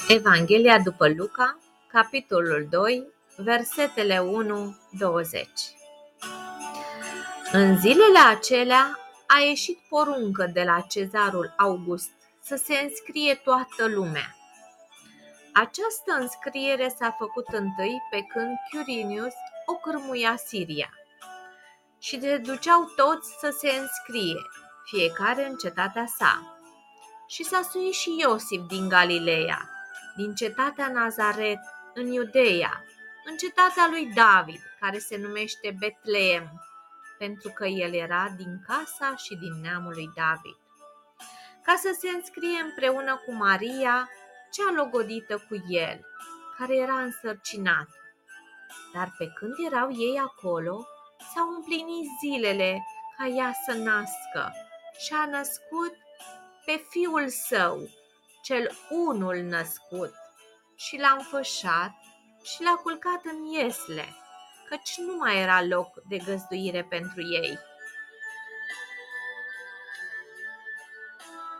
Evanghelia după Luca, capitolul 2, versetele 1-20. În zilele acelea a ieșit poruncă de la cezarul August să se înscrie toată lumea. Această înscriere s-a făcut întâi pe când Quirinius o cârmuia Siria și se duceau toți să se înscrie, fiecare în cetatea sa. Și s-a suit și Iosif din Galileea, din cetatea Nazaret, în Iudeea, în cetatea lui David, care se numește Betleem, pentru că el era din casa și din neamul lui David, ca să se înscrie împreună cu Maria, cea logodită cu el, care era însărcinată. Dar pe când erau ei acolo, s-au împlinit zilele ca ea să nască și a născut pe fiul său, cel unul născut, și l-a înfășat și l-a culcat în iesle, căci nu mai era loc de găzduire pentru ei.